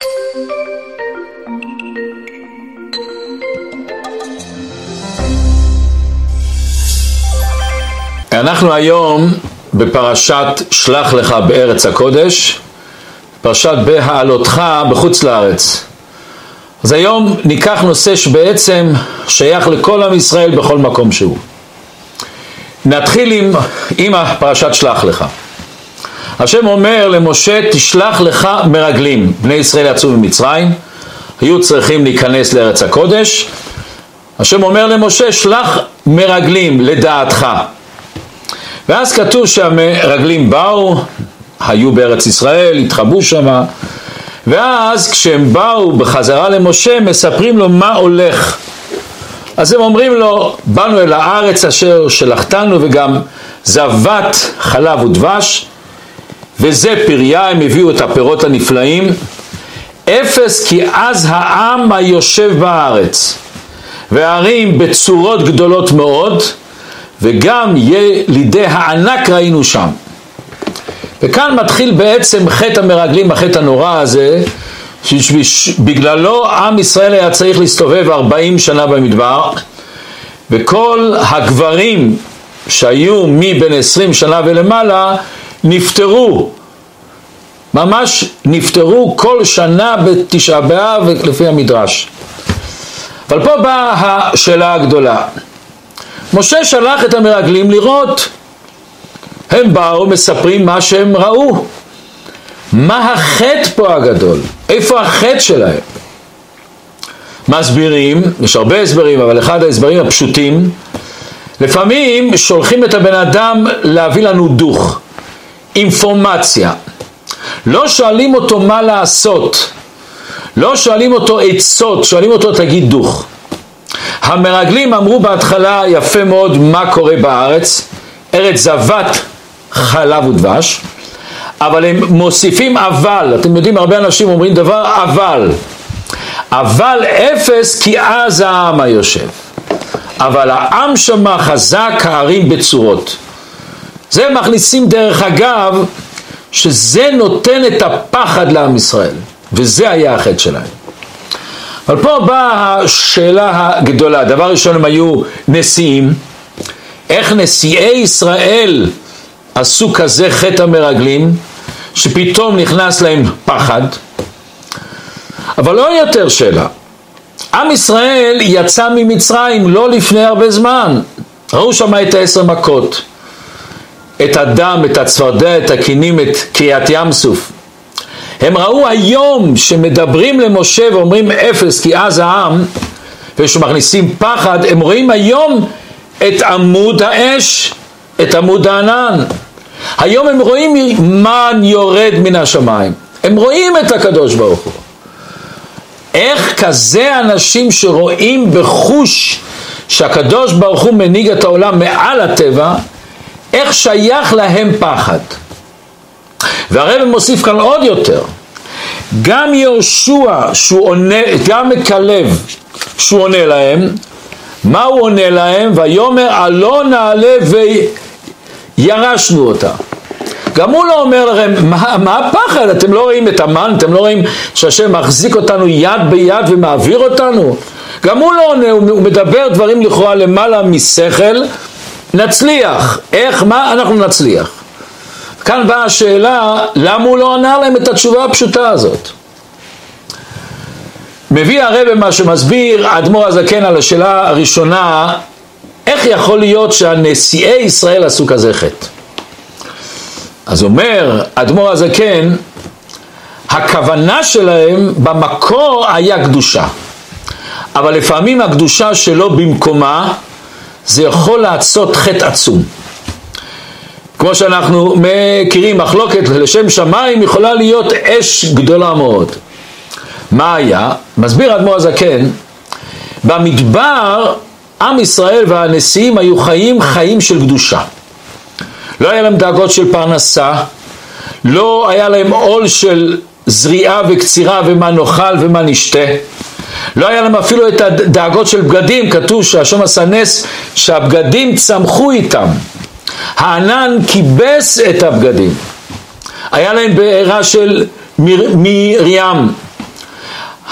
אנחנו היום בפרשת שלח לך בארץ הקודש, פרשת בהעלותך בחוץ לארץ. אז היום ניקח נושא שבעצם שייך לכל עם ישראל בכל מקום שהוא. נתחיל עם הפרשת שלח לך. השם אומר למשה, תשלח לך מרגלים. בני ישראל יצאו ממצרים, היו צריכים להיכנס לארץ הקודש. השם אומר למשה, שלח מרגלים לדעתך. ואז כתוב שהמרגלים באו, היו בארץ ישראל, התחבאו שם, ואז כשהם באו בחזרה למשה, מספרים לו מה הולך. אז הם אומרים לו, באנו אל הארץ אשר שלחתנו, וגם זבת חלב ודבש, וזה פריה, הם הביאו את הפירות הנפלאים, אפס כי אז העם היושב בארץ, והערים בצורות גדולות מאוד, וגם ילידי הענק ראינו שם. וכאן מתחיל בעצם חטא המרגלים, החטא הנורא הזה, שבגללו עם ישראל היה צריך להסתובב 40 שנה במדבר, וכל הגברים שהיו מבין 20 שנה ולמעלה נפטרו, ממש נפטרו כל שנה בתשעה באב לפי המדרש. אבל פה באה השאלה הגדולה. משה שלח את המרגלים לראות, הם באו מספרים מה שהם ראו. מה החטא פה הגדול? איפה החטא שלהם? מסבירים, יש הרבה הסברים, אבל אחד ההסברים הפשוטים, לפעמים שולחים את הבן אדם להביא לנו דוח, אינפורמציה. לא שואלים אותו מה לעשות, לא שואלים אותו עצות, שואלים אותו תגיד דוח. המרגלים אמרו בהתחלה יפה מאוד מה קורה בארץ, ארץ זבת חלב ודבש, אבל הם מוסיפים אבל. אתם יודעים, הרבה אנשים אומרים דבר אבל אפס כי אז העם היושב, אבל העם שמה חזק הערים בצורות. זה מכניסים דרך אגב שזה נותן את הפחד לעם ישראל, וזה היה החטא שלהם. אבל פה באה השאלה הגדולה. דבר ראשון, הם היו נשיאים. איך נשיאי ישראל עשו כזה חטא המרגלים שפתאום נכנס להם פחד? אבל לא יותר שאלה. עם ישראל יצא ממצרים לא לפני הרבה זמן. ראו שם את 10 מכות, את הדם, את הצפרדע, את הכינים, את קריעת ים סוף. הם ראו היום שמדברים למשה ואומרים אפס כי אז העם, ושמכניסים פחד, הם רואים היום את עמוד האש, את עמוד הענן. היום הם רואים מן יורד מן השמיים, הם רואים את הקדוש ברוך הוא. איך כזה אנשים שרואים בחוש שהקדוש ברוך הוא מנהיג את העולם מעל הטבע, איך שייך להם פחד? והרב מוסיף כאן עוד יותר, גם יהושע שהוא עונה, גם כלב שהוא עונה להם, מה הוא עונה להם? ויאמר עלה נעלה וירשנו אותה. גם הוא לא אומר לכם מה הפחד, אתם לא רואים את המן, אתם לא רואים שהשם מחזיק אותנו יד ביד ומעביר אותנו? גם הוא לא עונה, הוא מדבר דברים לכאורה למעלה משכל. נצליח, איך, מה אנחנו נצליח? כאן באה השאלה, למה הוא לא ענה להם את התשובה הפשוטה הזאת? מביא הרב מה שמסביר האדמו"ר הזקן על השאלה הראשונה, איך יכול להיות שהנשיאי ישראל עשו כזה חטא? אז אומר האדמו"ר הזקן, הכוונה שלהם במקור היה קדושה, אבל לפעמים הקדושה שלא במקומה, זה יכול לעשות חטא עצום. כמו שאנחנו מכירים, מחלוקת לשם שמיים יכולה להיות אש גדולה מאוד. מה היה? מסביר האדמו"ר הזקן, במדבר עם ישראל והנשיאים היו חיים של קדושה. לא היה להם דאגות של פרנסה, לא היה להם עול של זריעה וקצירה ומה נאכל ומה נשתה. לא היה להם אפילו את הדאגות של בגדים, כתוב שהשם עשה נס שהבגדים צמחו איתם. הענן כיבס את הבגדים. היה להם בעירה של מרים,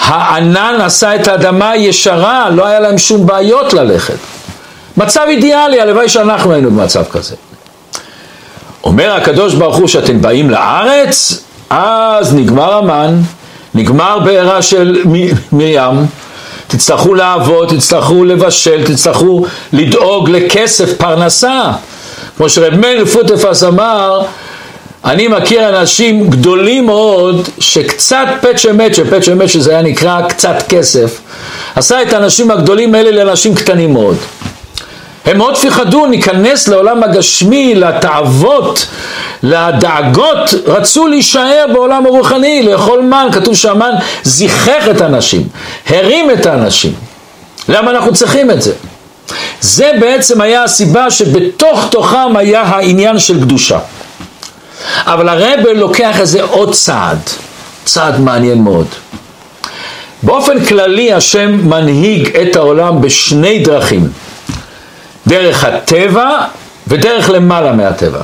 הענן עשה את האדמה ישרה, לא היה להם שום בעיות ללכת. מצב אידיאלי, הלוואי שאנחנו היינו במצב כזה. אומר הקדוש ברוך הוא שאתם באים לארץ, אז נגמר המן, נגמר בעירה של מרים, תצטרכו לעבוד, תצטרכו לבשל, תצטרכו לדאוג לכסף, פרנסה. כמו שרב מאיר פוטפס אמר, אני מכיר אנשים גדולים מאוד שקצת פת שמת, שזה היה נקרא קצת כסף, עשה את האנשים הגדולים האלה לאנשים קטנים מאוד. הם מאוד פחדו, ניכנס לעולם הגשמי, לתאוות, לדאגות, רצו להישאר בעולם הרוחני, לאכול מן. כתוב שהמן זיכך את האנשים, הרים את האנשים. למה אנחנו צריכים את זה? זה בעצם היה הסיבה שבתוך תוכם היה העניין של קדושה. אבל הרב לוקח איזה עוד צעד מעניין מאוד. באופן כללי השם מנהיג את העולם בשני דרכים. דרך הטבע ודרך למעלה מהטבע.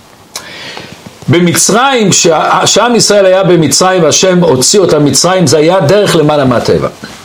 במצרים, כשעם ישראל היה במצרים, השם הוציא אותם מצרים, זה היה דרך למעלה מהטבע.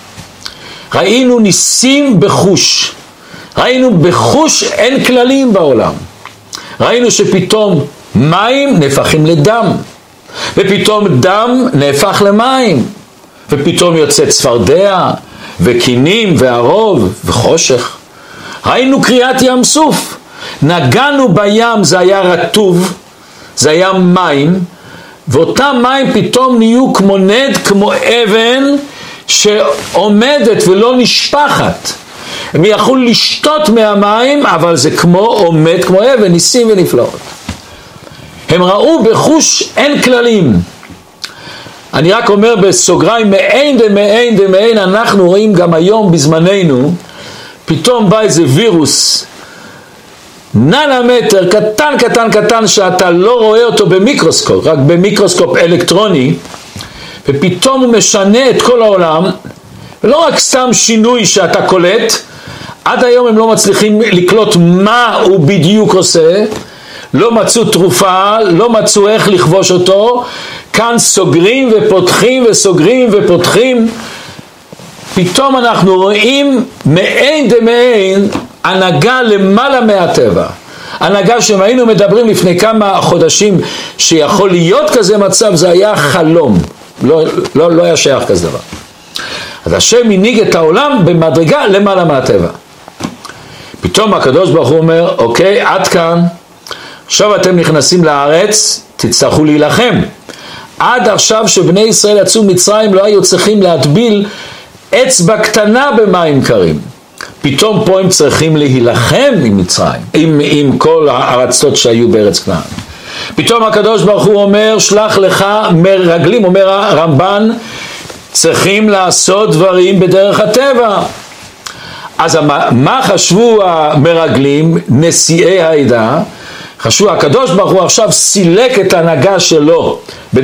ראינו ניסים בחוש. ראינו בחוש אין כללים בעולם. ראינו שפתאום מים נהפכים לדם, ופתאום דם נהפך למים, ופתאום יוצא צפרדע וקינים וערוב וחושך. ראינו קריאת ים סוף, נגענו בים, זה היה רטוב, זה היה מים, ואותם מים פתאום נהיו כמו נד, כמו אבן שעומדת ולא נשפחת. הם יכלו לשתות מהמים, אבל זה כמו עומד, כמו אבן, ניסים ונפלאות. הם ראו בחוש אין כללים. אני רק אומר בסוגריים, מעין, אנחנו רואים גם היום בזמננו, פתאום בא איזה וירוס, ננומטר, קטן, שאתה לא רואה אותו במיקרוסקופ, רק במיקרוסקופ אלקטרוני, ופתאום הוא משנה את כל העולם, ולא רק סתם שינוי שאתה קולט, עד היום הם לא מצליחים לקלוט מה הוא בדיוק עושה, לא מצאו תרופה, לא מצאו איך לכבוש אותו, כאן סוגרים ופותחים וסוגרים ופותחים. פתאום אנחנו רואים מעין הנהגה למעלה מהטבע. הנהגה שאם היינו מדברים לפני כמה חודשים שיכול להיות כזה מצב, זה היה חלום, לא היה שייך כזה דבר. אז השם הנהיג את העולם במדרגה למעלה מהטבע. פתאום הקדוש ברוך הוא אומר, אוקיי, עד כאן, עכשיו אתם נכנסים לארץ, תצטרכו להילחם. עד עכשיו שבני ישראל יצאו מצרים לא היו צריכים להטביל אצבע קטנה במים קרים. פתאום פה הם צריכים להילחם עם מצרים, עם כל הארצות שהיו בארץ כנען. פתאום הקדוש ברוך הוא אומר, שלח לך מרגלים, אומר הרמב"ן, צריכים לעשות דברים בדרך הטבע. אז מה חשבו המרגלים, נשיאי העדה? חשבו, הקדוש ברוך הוא עכשיו סילק את ההנהגה שלו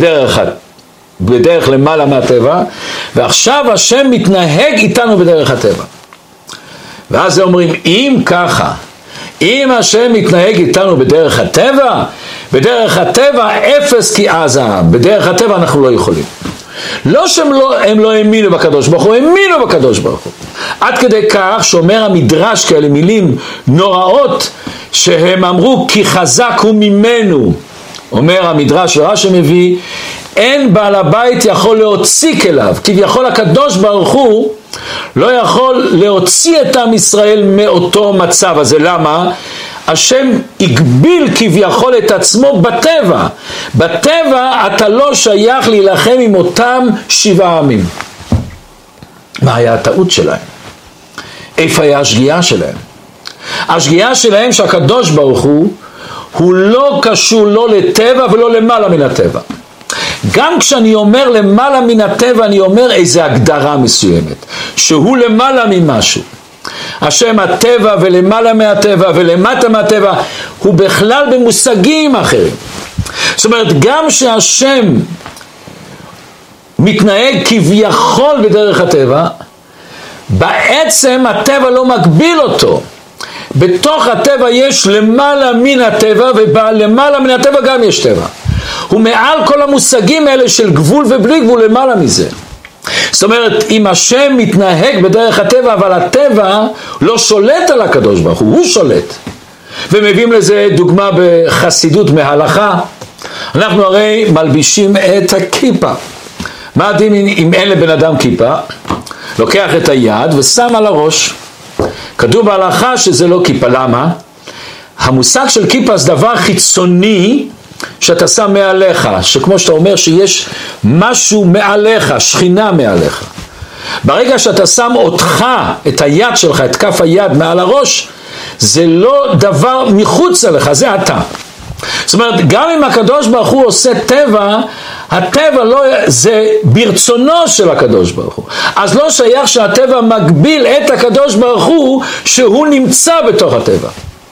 בדרך למעלה מהטבע, ועכשיו השם מתנהג איתנו בדרך הטבע. ואז הם אומרים, אם ככה, אם השם מתנהג איתנו בדרך הטבע, בדרך הטבע אפס כי אז העם, בדרך הטבע אנחנו לא יכולים. לא שהם לא האמינו בקדוש ברוך הוא, האמינו בקדוש ברוך הוא. עד כדי כך שאומר המדרש כאלה מילים נוראות, שהם אמרו כי חזק הוא ממנו. אומר המדרש ורש"י מביא, אין בעל הבית יכול להוציא כליו, כביכול הקדוש ברוך הוא לא יכול להוציא את עם ישראל מאותו מצב הזה. למה? השם הגביל כביכול את עצמו בטבע. בטבע אתה לא שייך להילחם עם אותם 7 עמים. מה היה הטעות שלהם? איפה היה השגיאה שלהם? השגיאה שלהם שהקדוש ברוך הוא לא קשור לא לטבע ולא למעלה מן הטבע. גם כשאני אומר למעלה מן הטבע, אני אומר איזו הגדרה מסוימת, שהוא למעלה ממשהו. השם הטבע ולמעלה מהטבע ולמטה מהטבע, הוא בכלל במושגים אחרים. זאת אומרת, גם שהשם מתנהג כביכול בדרך הטבע, בעצם הטבע לא מגביל אותו. בתוך הטבע יש למעלה מן הטבע, ולמעלה מן הטבע גם יש טבע. הוא מעל כל המושגים האלה של גבול ובלי גבול, למעלה מזה. זאת אומרת, אם השם מתנהג בדרך הטבע, אבל הטבע לא שולט על הקדוש ברוך הוא, הוא שולט. ומביאים לזה דוגמה בחסידות מהלכה. אנחנו הרי מלבישים את הכיפה. מה הדין אם אין לבן אדם כיפה? לוקח את היד ושם על הראש. כתוב בהלכה שזה לא כיפה. למה? המושג של כיפה זה דבר חיצוני שאתה שם מעליך, שכמו שאתה אומר שיש משהו מעליך, שכינה מעליך. ברגע שאתה שם אותך, את היד שלך, את כף היד מעל הראש, זה לא דבר מחוץ אליך, זה אתה. זאת אומרת, גם אם הקדוש ברוך הוא עושה טבע, הטבע לא, זה ברצונו של הקדוש ברוך הוא. אז לא שייך שהטבע מגביל את הקדוש ברוך הוא שהוא נמצא בתוך הטבע.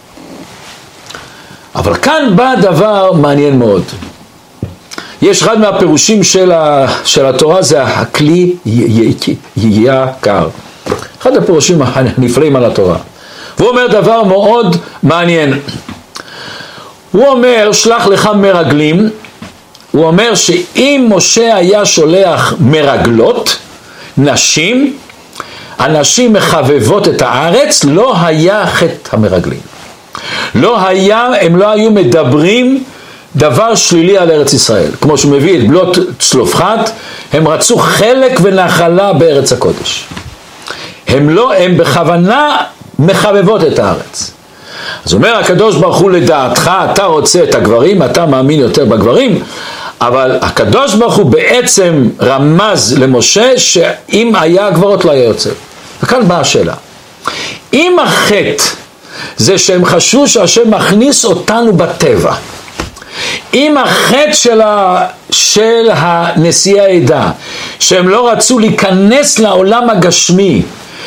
אבל כאן בא דבר מעניין מאוד. יש אחד מהפירושים של התורה, זה הכלי יקר. אחד הפירושים הנפלאים על התורה. והוא אומר דבר מאוד מעניין. הוא אומר, שלח לך מרגלים. הוא אומר שאם משה היה שולח מרגלות, נשים, הנשים מחבבות את הארץ, לא היה חטא המרגלים. הם לא היו מדברים דבר שלילי על ארץ ישראל. כמו שהוא מביא את בנות צלופחת, הם רצו חלק ונחלה בארץ הקודש. הם בכוונה מחבבות את הארץ. אז אומר הקדוש ברוך הוא, לדעתך אתה רוצה את הגברים, אתה מאמין יותר בגברים, אבל הקדוש ברוך הוא בעצם רמז למשה שאם היה גברות לא היה יוצא. וכאן באה השאלה. אם החטא זה שהם חשבו שהשם מכניס אותנו בטבע, אם החטא של הנשיאי העדה שהם לא רצו להיכנס לעולם הגשמי,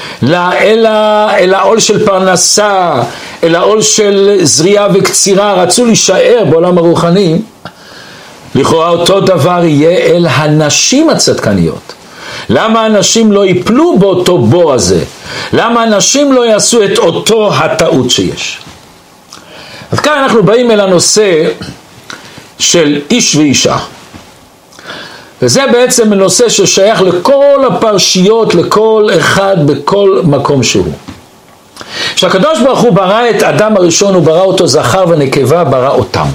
אל העול של פרנסה, אל העול של זריעה וקצירה, רצו להישאר בעולם הרוחני, לכאורה אותו דבר יהיה אל הנשים הצדקניות. למה הנשים לא ייפלו באותו בור הזה? למה הנשים לא יעשו את אותו הטעות שיש? אז כאן אנחנו באים אל הנושא של איש ואישה. וזה בעצם נושא ששייך לכל הפרשיות, לכל אחד בכל מקום שהוא. כשהקדוש ברוך הוא ברא את אדם הראשון, הוא ברא אותו זכר ונקבה, ברא אותם.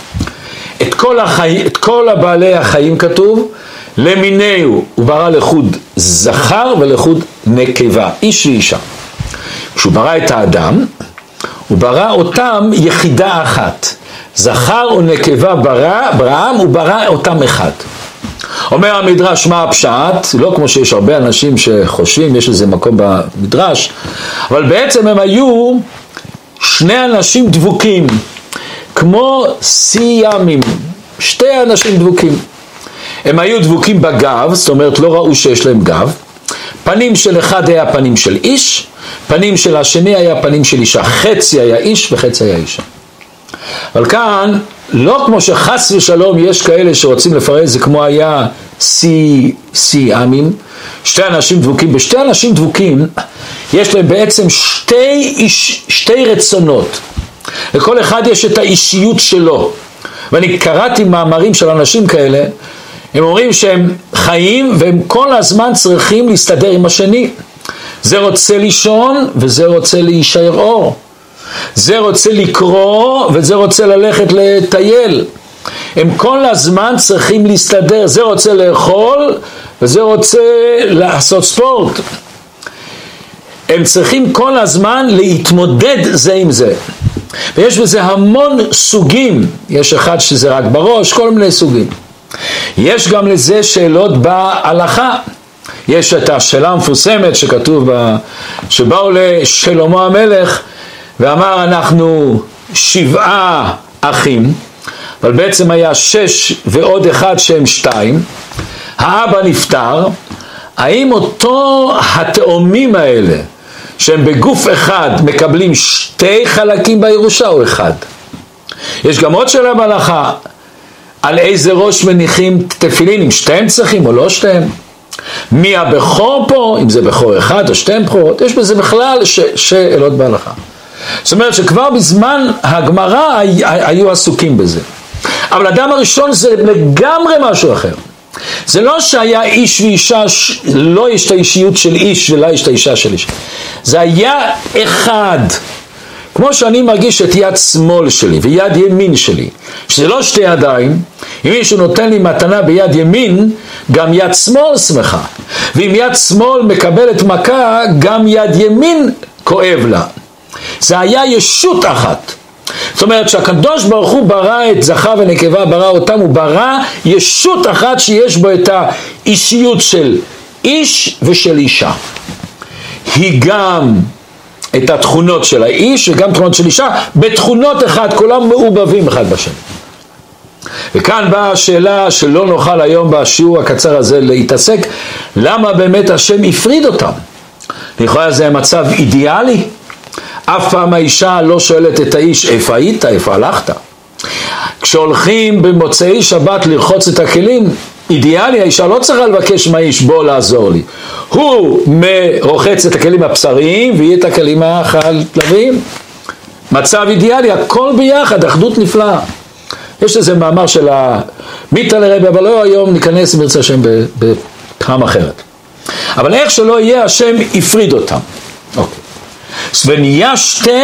את כל הבעלי החיים כתוב, למיניהו, הוא ברא לחוד זכר ולחוד נקבה, איש ואישה. כשהוא ברא את האדם, הוא ברא אותם יחידה אחת. זכר ונקבה בראם, הוא ברא אותם אחד. אומר המדרש, מה הפשט? לא כמו שיש הרבה אנשים שחושבים, יש לזה מקום במדרש, אבל בעצם הם היו שני אנשים דבוקים, כמו סיימים, שתי אנשים דבוקים. הם היו דבוקים בגב, זאת אומרת לא ראו שיש להם גב. פנים של אחד היה פנים של איש, פנים של השני היה פנים של אישה. חצי היה איש וחצי היה אישה. אבל כאן, לא כמו שחס ושלום יש כאלה שרוצים לפרש, זה כמו היה סיימים, שתי אנשים דבוקים. בשתי אנשים דבוקים יש להם בעצם שתי רצונות. לכל אחד יש את האישיות שלו. ואני קראתי מאמרים של אנשים כאלה, הם אומרים שהם חיים והם כל הזמן צריכים להסתדר עם השני. זה רוצה לישון וזה רוצה להישאר אור. זה רוצה לקרוא וזה רוצה ללכת לטייל. הם כל הזמן צריכים להסתדר. זה רוצה לאכול וזה רוצה לעשות ספורט. הם צריכים כל הזמן להתמודד זה עם זה. ויש בזה המון סוגים. יש אחד שזה רק בראש, כל מיני סוגים. יש גם לזה שאלות בהלכה. יש את השאלה המפורסמת שכתוב שבאו לשלמה המלך ואמר אנחנו 7 אחים, אבל בעצם היה 6 ועוד אחד שהם 2. האבא נפטר. האם אותו התאומים האלה שהם בגוף אחד מקבלים 2 חלקים בירושה או 1? יש גם עוד שאלה בהלכה, על איזה ראש מניחים תפילין, אם 2 צריכים או לא 2? מי הבכור פה, אם זה בכור 1 או 2 בכורות? יש בזה בכלל שאלות בהלכה. זאת אומרת שכבר בזמן הגמרא היו עסוקים בזה. אבל אדם הראשון זה לגמרי משהו אחר. זה לא שהיה איש ואישה, לא יש את האישיות של איש ולא יש את האישה של איש. זה היה אחד. כמו שאני מרגיש את יד שמאל שלי ויד ימין שלי, שזה לא שתי ידיים. אם מישהו נותן לי מתנה ביד ימין, גם יד שמאל שמחה. ואם יד שמאל מקבלת מכה, גם יד ימין כואב לה. זה היה ישות אחת. זאת אומרת שהקדוש ברוך הוא ברא את זכר ונקבה, ברא אותם, הוא ברא ישות אחת שיש בו את האישיות של איש ושל אישה. היא גם את התכונות של האיש וגם תכונות של אישה, בתכונות אחד, כולם מעובבים אחד בשני. וכאן באה השאלה שלא נוכל היום בשיעור הקצר הזה להתעסק, למה באמת השם הפריד אותם? לכאורה זה מצב אידיאלי. אף פעם האישה לא שואלת את האיש, איפה היית, איפה הלכת? כשהולכים במוצאי שבת לרחוץ את הכלים, אידיאלי, האישה לא צריכה לבקש מהאיש, בוא לעזור לי. הוא מרוחץ את הכלים הבשריים, ויהיה את הכלים החלביים. מצב אידיאלי, הכל ביחד, אחדות נפלאה. יש איזה מאמר של מיטה לרבי, אבל לא היום ניכנס מרצה השם בפעם אחרת. אבל איך שלא יהיה, השם הפריד אותם. אוקיי. ונהיה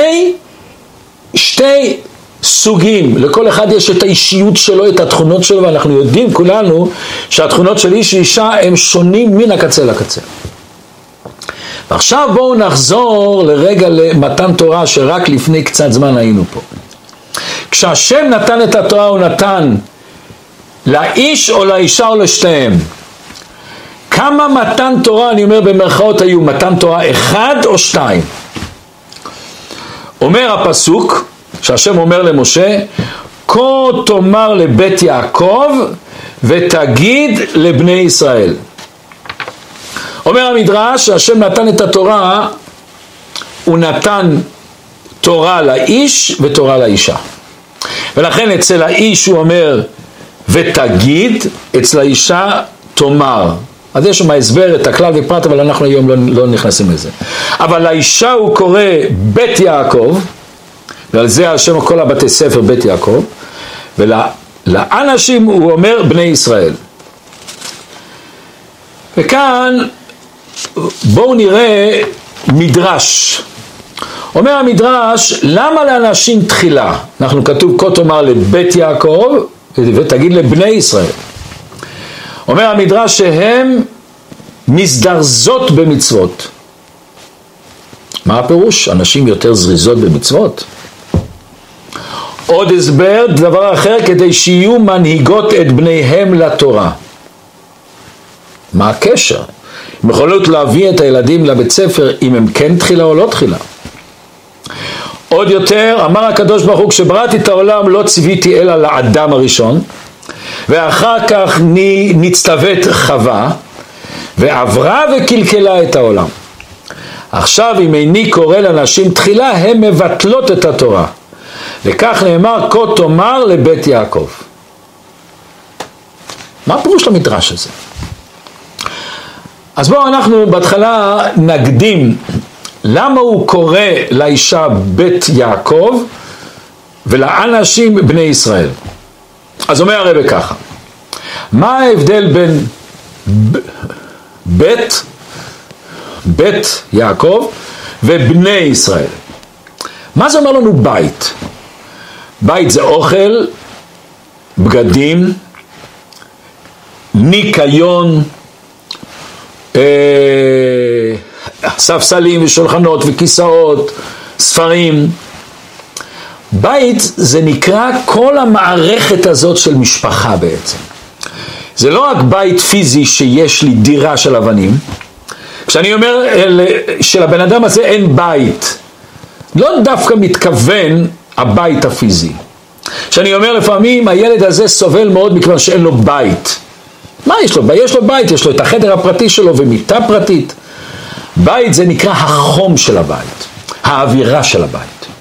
שתי סוגים, לכל אחד יש את האישיות שלו, את התכונות שלו, ואנחנו יודעים כולנו שהתכונות של איש ואישה הם שונים מן הקצה לקצה. ועכשיו בואו נחזור לרגע למתן תורה שרק לפני קצת זמן היינו פה. כשהשם נתן את התורה הוא נתן לאיש או לאישה או לשתיהם. כמה מתן תורה, אני אומר במרכאות, היו מתן תורה אחד או שתיים? אומר הפסוק שהשם אומר למשה, כה תאמר לבית יעקב ותגיד לבני ישראל. אומר המדרש שהשם נתן את התורה, הוא נתן תורה לאיש ותורה לאישה. ולכן אצל האיש הוא אומר ותגיד, אצל האישה תאמר. אז יש שם הסבר את הכלל ופרט, אבל אנחנו היום לא נכנסים לזה. אבל לאישה הוא קורא בית יעקב, ועל זה השם כל הבתי ספר בית יעקב, ולאנשים הוא אומר בני ישראל. וכאן בואו נראה מדרש. אומר המדרש, למה לאנשים תחילה? אנחנו כתוב כה תאמר לבית יעקב ותגיד לבני ישראל. אומר המדרש שהם מזדרזות במצוות. מה הפירוש? אנשים יותר זריזות במצוות? עוד הסבר, דבר אחר, כדי שיהיו מנהיגות את בניהם לתורה. מה הקשר? הם יכולות להביא את הילדים לבית ספר אם הם כן תחילה או לא תחילה. עוד יותר, אמר הקדוש ברוך הוא, כשבראתי את העולם לא ציוויתי אלא לאדם הראשון, ואחר כך נצטוות חווה, ועברה וקלקלה את העולם. עכשיו אם איני קורא לאנשים תחילה, הם מבטלות את התורה. וכך נאמר, כה תאמר לבית יעקב. מה הפירוש למדרש הזה? אז בואו אנחנו בהתחלה נקדים למה הוא קורא לאישה בית יעקב ולאנשים בני ישראל. אז אומר הרב ככה, מה ההבדל בין בית יעקב ובני ישראל? מה זה אומר לנו בית? בית זה אוכל, בגדים, ניקיון, ספסלים ושולחנות וכיסאות, ספרים. בית זה נקרא כל המערכת הזאת של משפחה בעצם. זה לא רק בית פיזי שיש לי דירה של אבנים. כשאני אומר שלבן אדם הזה אין בית, לא דווקא מתכוון הבית הפיזי. כשאני אומר לפעמים הילד הזה סובל מאוד מכיוון שאין לו בית. מה יש לו? יש לו בית, יש לו את החדר הפרטי שלו ומיטה פרטית. בית זה נקרא החום של הבית, האווירה של הבית.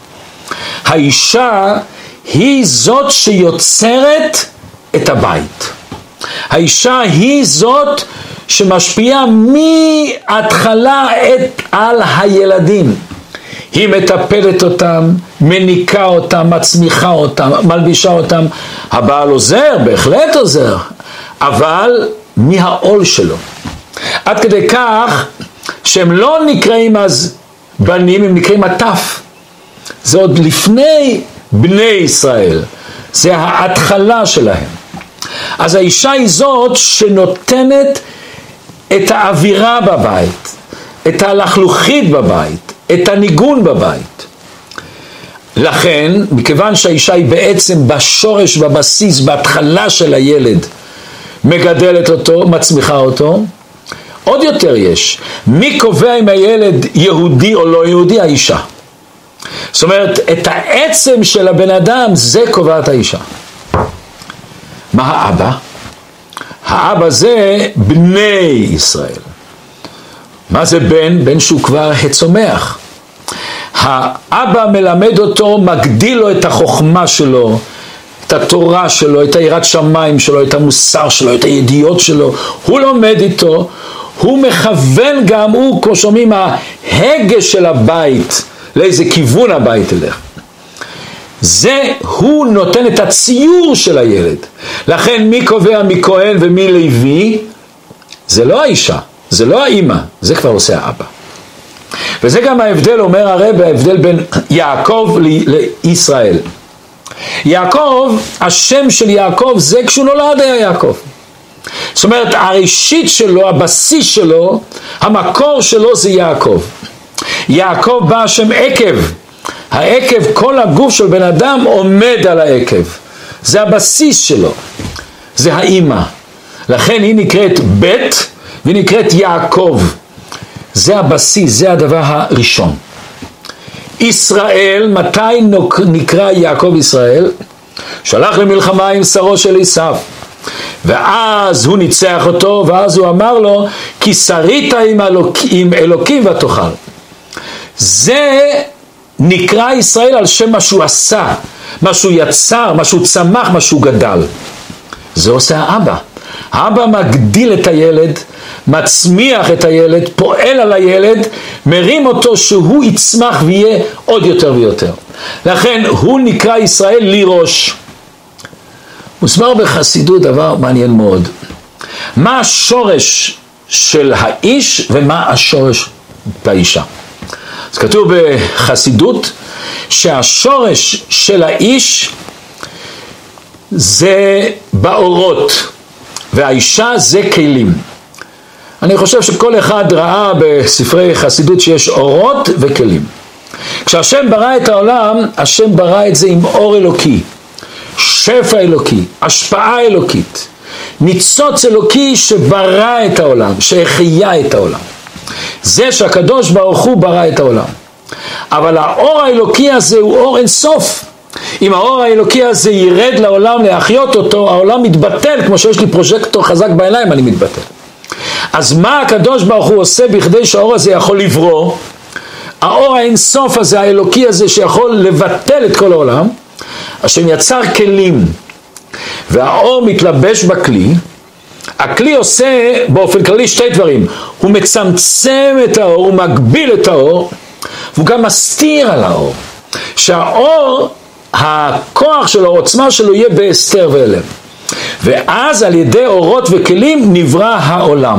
האישה היא זאת שיוצרת את הבית. האישה היא זאת שמשפיעה מההתחלה על הילדים. היא מטפלת אותם, מניקה אותם, מצמיחה אותם, מלבישה אותם. הבעל עוזר, בהחלט עוזר, אבל מהעול שלו. עד כדי כך שהם לא נקראים אז בנים, הם נקראים עטף. זה עוד לפני בני ישראל, זה ההתחלה שלהם. אז האישה היא זאת שנותנת את האווירה בבית, את הלחלוכית בבית, את הניגון בבית. לכן, מכיוון שהאישה היא בעצם בשורש, בבסיס, בהתחלה של הילד, מגדלת אותו, מצמיחה אותו, עוד יותר יש. מי קובע אם הילד יהודי או לא יהודי? האישה. זאת אומרת, את העצם של הבן אדם, זה קובעת האישה. מה האבא? האבא זה בני ישראל. מה זה בן? בן שהוא כבר הצומח. האבא מלמד אותו, מגדיל לו את החוכמה שלו, את התורה שלו, את היראת שמיים שלו, את המוסר שלו, את הידיעות שלו. הוא לומד איתו, הוא מכוון גם, הוא כמו שומעים, ההגה של הבית, לאיזה כיוון הבית ילך. זה הוא נותן את הציור של הילד. לכן מי קובע מי כהן ומי לוי? זה לא האישה, זה לא האמא, זה כבר עושה האבא. וזה גם ההבדל, אומר הרב, ההבדל בין יעקב לישראל. יעקב, השם של יעקב זה כשהוא נולד היה יעקב. זאת אומרת, הראשית שלו, הבסיס שלו, המקור שלו זה יעקב. יעקב בא השם עקב. העקב, כל הגוף של בן אדם עומד על העקב. זה הבסיס שלו. זה האמא. לכן היא נקראת בית והיא נקראת יעקב. זה הבסיס, זה הדבר הראשון. ישראל, מתי נקרא יעקב ישראל? שלח למלחמה עם שרו של עשיו. ואז הוא ניצח אותו, ואז הוא אמר לו, כי שרית עם אלוקים ותאכל. זה נקרא ישראל על שם מה שהוא עשה, מה שהוא יצר, מה שהוא צמח, מה שהוא גדל. זה עושה האבא. האבא מגדיל את הילד, מצמיח את הילד, פועל על הילד, מרים אותו שהוא יצמח ויהיה עוד יותר ויותר. לכן הוא נקרא ישראל לירוש. מוסבר בחסידות דבר מעניין מאוד. מה השורש של האיש ומה השורש באישה? אז כתוב בחסידות שהשורש של האיש זה באורות והאישה זה כלים. אני חושב שכל אחד ראה בספרי חסידות שיש אורות וכלים. כשהשם ברא את העולם, השם ברא את זה עם אור אלוקי, שפע אלוקי, השפעה אלוקית, ניצוץ אלוקי שברא את העולם, שהחיה את העולם. זה שהקדוש ברוך הוא ברא את העולם. אבל האור האלוקי הזה הוא אור אינסוף. אם האור האלוקי הזה ירד לעולם להחיות אותו, העולם מתבטל, כמו שיש לי פרוז'קטור חזק בעיניים, אני מתבטל. אז מה הקדוש ברוך הוא עושה בכדי שהאור הזה יכול לברוא? האור האינסוף הזה, האלוקי הזה, שיכול לבטל את כל העולם, השם יצר כלים, והאור מתלבש בכלי. הכלי עושה באופן כללי שתי דברים. הוא מצמצם את האור, הוא מגביל את האור, והוא גם מסתיר על האור. שהאור, הכוח שלו, העוצמה שלו יהיה בהסתר ואלם. ואז על ידי אורות וכלים נברא העולם.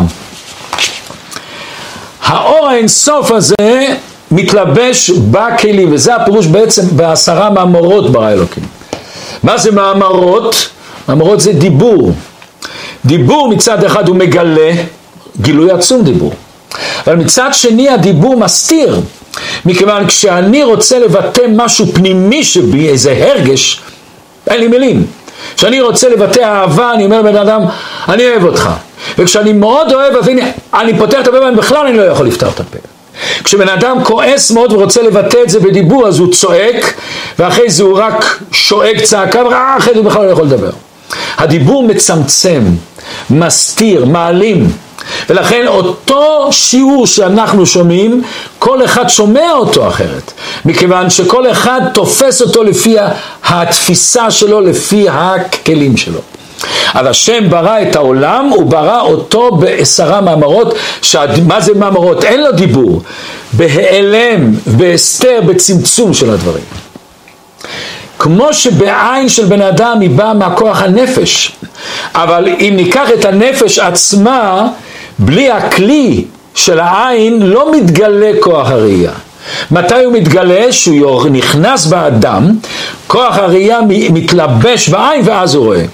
האור האינסוף הזה מתלבש בכלים, וזה הפירוש בעצם ב10 מאמרות ברא אלוקים. מה זה מאמרות? מאמרות זה דיבור. דיבור מצד אחד הוא מגלה, גילוי עצום דיבור. אבל מצד שני הדיבור מסתיר. מכיוון כשאני רוצה לבטא משהו פנימי שבי, איזה הרגש, אין לי מילים. כשאני רוצה לבטא אהבה, אני אומר לבן אדם, אני אוהב אותך. וכשאני מאוד אוהב, אז אני פותח את הפה, בכלל אני לא יכול לפתח את הפה. כשבן אדם כועס מאוד ורוצה לבטא את זה בדיבור, אז הוא צועק, ואחרי זה הוא רק שואג צעקה, ואחרי זה הוא בכלל לא יכול לדבר. הדיבור מצמצם, מסתיר, מעלים. ולכן אותו שיעור שאנחנו שומעים, כל אחד שומע אותו אחרת. מכיוון שכל אחד תופס אותו לפי התפיסה שלו, לפי הכלים שלו. אז השם ברא את העולם, הוא ברא אותו ב10 מאמרות. מה זה מאמרות? אין לו דיבור. בהיעלם, בהסתר, בצמצום של הדברים. כמו שבעין של בן אדם היא באה מהכוח הנפש, אבל אם ניקח את הנפש עצמה, בלי הכלי של העין לא מתגלה כוח הראייה. מתי הוא מתגלה? שהוא נכנס באדם, כוח הראייה מתלבש בעין ואז הוא רואה.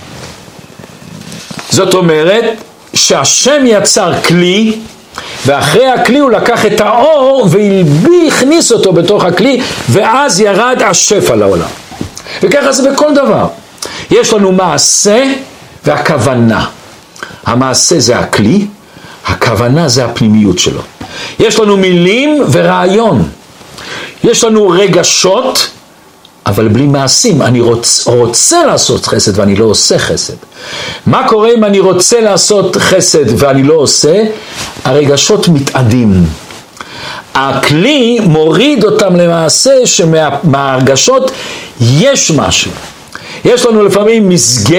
זאת אומרת שהשם יצר כלי, ואחרי הכלי הוא לקח את האור והכניס אותו בתוך הכלי, ואז ירד השפע לעולם. וככה זה בכל דבר. יש לנו מעשה והכוונה. המעשה זה הכלי, הכוונה זה הפנימיות שלו. יש לנו מילים ורעיון. יש לנו רגשות, אבל בלי מעשים. אני רוצה לעשות חסד ואני לא עושה חסד. מה קורה אם אני רוצה לעשות חסד ואני לא עושה? הרגשות מתאדים. הכלי מוריד אותם למעשה שמהרגשות יש משהו. יש לנו לפעמים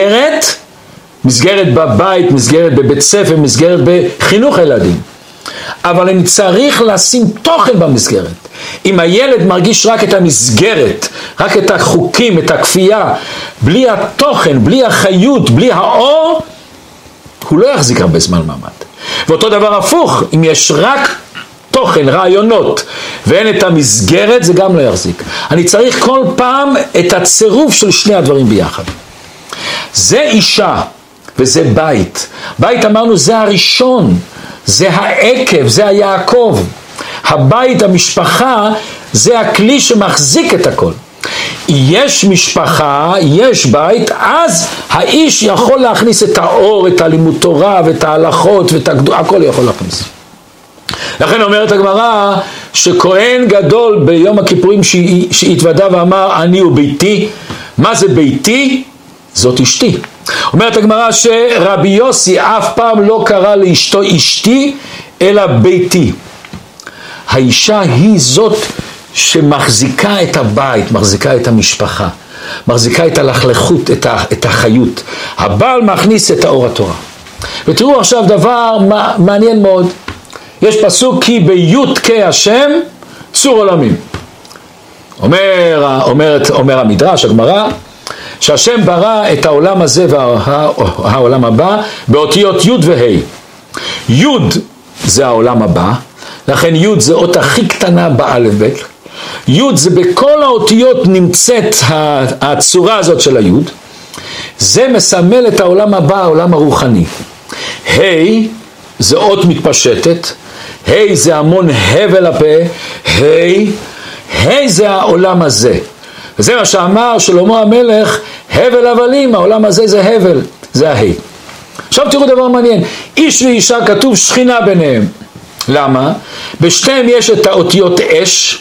מסגרת בבית, מסגרת בבית ספר, מסגרת בחינוך ילדים. אבל אני צריך לשים תוכן במסגרת. אם הילד מרגיש רק את המסגרת, רק את החוקים, את הכפייה, בלי התוכן, בלי החיות, בלי האור, הוא לא יחזיק הרבה זמן מעמד. ואותו דבר הפוך, אם יש רק תוכן, רעיונות, ואין את המסגרת, זה גם לא יחזיק. אני צריך כל פעם את הצירוף של שני הדברים ביחד. זה אישה וזה בית. בית אמרנו זה הראשון, זה העקב, זה היעקב. הבית, המשפחה, זה הכלי שמחזיק את הכל. יש משפחה, יש בית, אז האיש יכול להכניס את האור, את הלימוד תורה ואת ההלכות הכל יכול להכניס. לכן אומרת הגמרא שכהן גדול ביום הכיפורים שהתוודה ואמר אני וביתי. מה זה ביתי? זאת אשתי. אומרת הגמרא שרבי יוסי אף פעם לא קרא לאשתו אשתי אלא ביתי. האישה היא זאת שמחזיקה את הבית, מחזיקה את המשפחה, מחזיקה את הלכלכות, את החיות. הבעל מכניס את האור התורה. ותראו עכשיו דבר מעניין מאוד. יש פסוק כי בי"ת השם צור עולמים. אומר המדרש, הגמרא, שהשם ברא את העולם הזה והעולם הבא באותיות י' וה'. י' זה העולם הבא, לכן י' זה אות הכי קטנה באלף בית. י' זה בכל האותיות נמצאת הצורה הזאת של הי'. זה מסמל את העולם הבא, העולם הרוחני. ה' זה אות מתפשטת. ה' זה המון הבל הפה. ה' זה העולם הזה. וזה מה שאמר שלמה המלך, הבל הבלים, העולם הזה זה הבל, זה ההי. עכשיו תראו דבר מעניין, איש ואישה כתוב שכינה ביניהם. למה? בשתיהם יש את האותיות אש,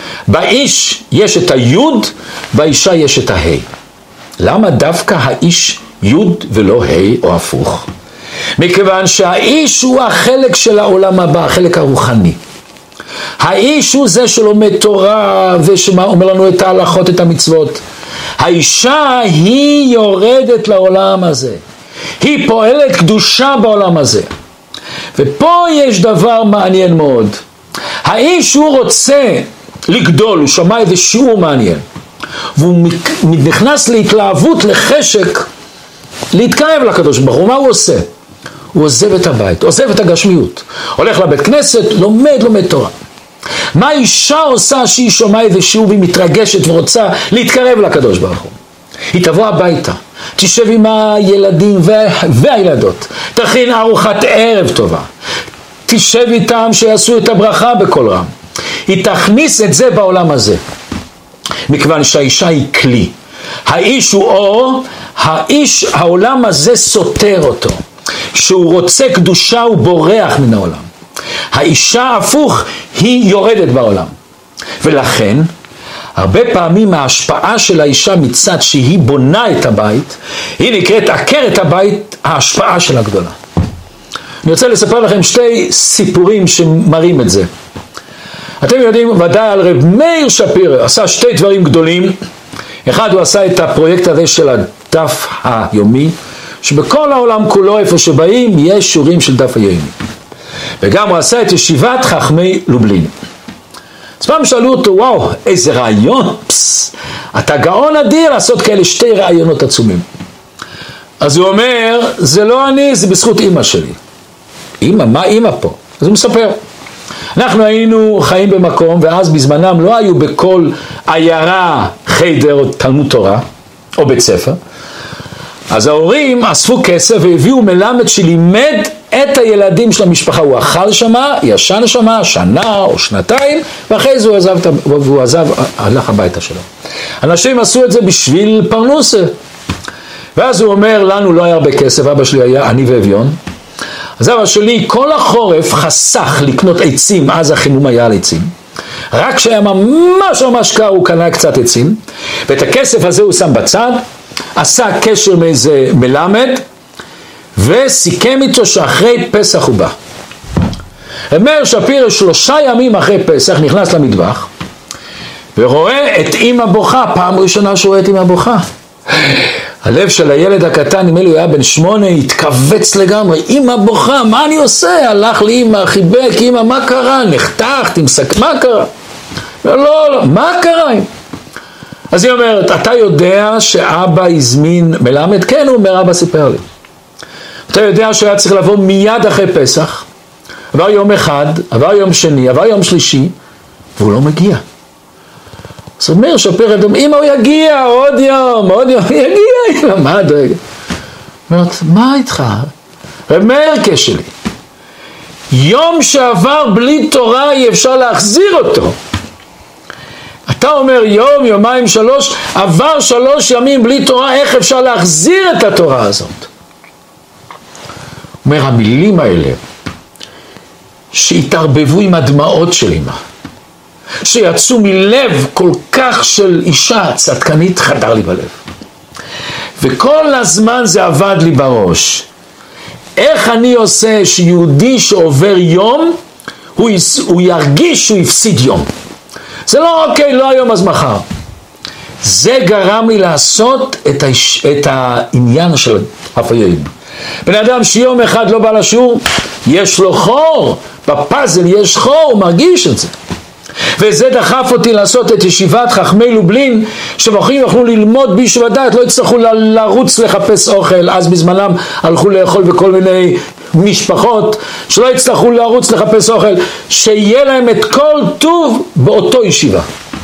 באיש יש את היוד, באישה יש את ההי. למה דווקא האיש יוד ולא הי או הפוך? מכיוון שהאיש הוא החלק של העולם הבא, החלק הרוחני. האיש הוא זה שלומד תורה ושאומר לנו את ההלכות, את המצוות. האישה היא יורדת לעולם הזה. היא פועלת קדושה בעולם הזה. ופה יש דבר מעניין מאוד. האיש הוא רוצה לגדול, הוא שמע איזה שיעור מעניין. והוא נכנס להתלהבות, לחשק, להתקרב לקדוש ברוך הוא. מה הוא עושה? הוא עוזב את הבית, עוזב את הגשמיות. הולך לבית כנסת, לומד תורה. מה האישה עושה שהיא שומעה איזה שיעור והיא מתרגשת ורוצה להתקרב לקדוש ברוך הוא? היא תבוא הביתה, תשב עם הילדים והילדות, תכין ארוחת ערב טובה, תשב איתם שיעשו את הברכה בכל רם. היא תכניס את זה בעולם הזה. מכיוון שהאישה היא כלי. האיש הוא אור, העולם הזה סותר אותו. שהוא רוצה קדושה הוא בורח מן העולם. האישה הפוך היא יורדת בעולם. ולכן הרבה פעמים ההשפעה של האישה מצד שהיא בונה את הבית, היא נקראת עקרת הבית, ההשפעה של הגדולה. אני רוצה לספר לכם שתי סיפורים שמראים את זה. אתם יודעים ודאי על רב מאיר שפירא, עשה שתי דברים גדולים. אחד, הוא עשה את הפרויקט הזה של הדף היומי, שבכל העולם כולו איפה שבאים יש שיעורים של דף היומי. וגם הוא עשה את ישיבת חכמי לובלין. אז פעם שאלו אותו, וואו, איזה רעיון, אתה גאון אדיר לעשות כאלה שתי רעיונות עצומים. אז הוא אומר, זה לא אני, זה בזכות אמא שלי. אמא, מה אמא פה? אז הוא מספר. אנחנו היינו חיים במקום, ואז בזמנם לא היו בכל עיירה חדר או תלמוד תורה, או בית ספר. אז ההורים אספו כסף והביאו מלמד שלימד את הילדים של המשפחה. הוא אכל שמה, ישן שמה, שנה או שנתיים, ואחרי זה הוא עזב, הלך הביתה שלו. אנשים עשו את זה בשביל פרנוסה. ואז הוא אומר, לנו לא היה הרבה כסף, אבא שלי היה עני ואביון. אז אבא שלי כל החורף חסך לקנות עצים, אז החימום היה על עצים. רק כשהיה ממש קר הוא קנה קצת עצים, ואת הכסף הזה הוא שם בצד, עשה קשר מאיזה מלמד, וסיכם איתו שאחרי פסח הוא בא. מאיר שפירא 3 ימים אחרי פסח נכנס למטבח, ורואה את אמא בוכה, פעם ראשונה שהוא רואה את אמא בוכה. הלב של הילד הקטן, אם אלו היה בן 8, התכווץ לגמרי. אמא בוכה, מה אני עושה? הלך לאמא, חיבק, אמא, מה קרה? נחתך, תמסק, מה קרה? לא, מה קרה? אז היא אומרת, אתה יודע שאבא הזמין מלמד? כן, הוא אומר, אבא סיפר לי. אתה יודע שהיה צריך לבוא מיד אחרי פסח, עבר יום אחד, עבר יום שני, עבר יום שלישי, והוא לא מגיע. אז אומר שפירא, אמא הוא יגיע, עוד יום, יגיע, אמא, מה דואגת? אומרת, מה איתך? מאיר שלי, יום שעבר בלי תורה אי אפשר להחזיר אותו. אתה אומר יום, יומיים, 3, עבר 3 ימים בלי תורה, איך אפשר להחזיר את התורה הזאת? אומר, המילים האלה שהתערבבו עם הדמעות של אמא, שיצאו מלב כל כך של אישה צדקנית, חדר לי בלב. וכל הזמן זה עבד לי בראש. איך אני עושה שיהודי שעובר יום, הוא ירגיש שהוא הפסיד יום. זה לא אוקיי, לא היום אז מחר. זה גרם לי לעשות את העניין של הפיילים. בן אדם שיום אחד לא בא לשיעור, יש לו חור, בפאזל יש חור, הוא מרגיש את זה. וזה דחף אותי לעשות את ישיבת חכמי לובלין, שבחורים יוכלו ללמוד בישהו הדעת, לא יצטרכו לרוץ לחפש אוכל. אז בזמנם הלכו לאכול בכל מיני משפחות, שלא יצטרכו לרוץ לחפש אוכל, שיהיה להם את כל טוב באותו ישיבה.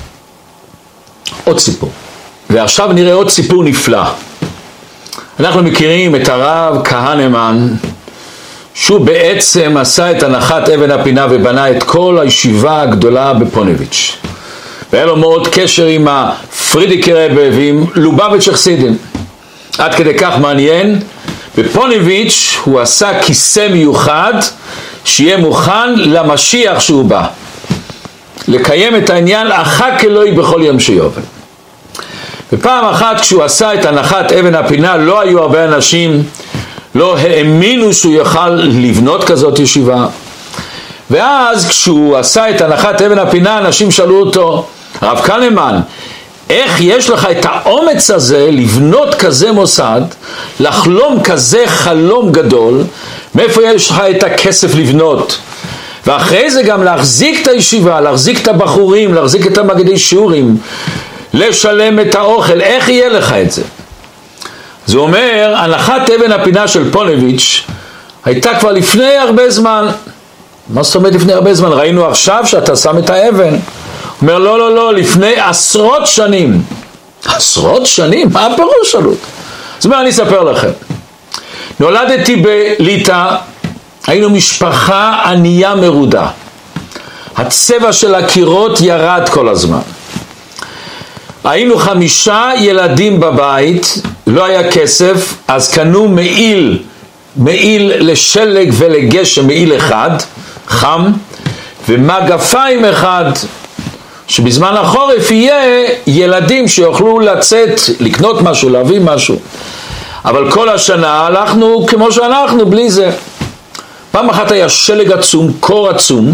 עוד סיפור. ועכשיו נראה עוד סיפור נפלא. אנחנו מכירים את הרב כהנמן, שהוא בעצם עשה את הנחת אבן הפינה ובנה את כל הישיבה הגדולה בפונביץ'. והיה לו מאוד קשר עם הפרידיקי רבה ועם לובביץ' חסידים. עד כדי כך מעניין, בפונביץ' הוא עשה כיסא מיוחד שיהיה מוכן למשיח שהוא בא. לקיים את העניין אחק אלוהי בכל יום שיובל. ופעם אחת כשהוא עשה את הנחת אבן הפינה, לא היו הרבה אנשים, לא האמינו שהוא יוכל לבנות כזאת ישיבה. ואז כשהוא עשה את הנחת אבן הפינה, אנשים שאלו אותו, הרב כהנמן, איך יש לך את האומץ הזה לבנות כזה מוסד, לחלום כזה חלום גדול, מאיפה יש לך את הכסף לבנות? ואחרי זה גם להחזיק את הישיבה, להחזיק את הבחורים, להחזיק את המגדי שיעורים, לשלם את האוכל, איך יהיה לך את זה? זה אומר, הנחת אבן הפינה של פונביץ' הייתה כבר לפני הרבה זמן. מה זאת אומרת לפני הרבה זמן? ראינו עכשיו שאתה שם את האבן. אומר, לא, לפני עשרות שנים. עשרות שנים? מה הפירוש שלו? זאת אומרת, אני אספר לכם. נולדתי בליטא, היינו משפחה ענייה מרודה. הצבע של הקירות ירד כל הזמן. היינו 5 ילדים בבית, לא היה כסף, אז קנו מעיל לשלג ולגשם, מעיל אחד, חם, ומגפיים אחד, שבזמן החורף יהיה ילדים שיוכלו לצאת, לקנות משהו, להביא משהו. אבל כל השנה הלכנו כמו שאנחנו, בלי זה. פעם אחת היה שלג עצום, קור עצום,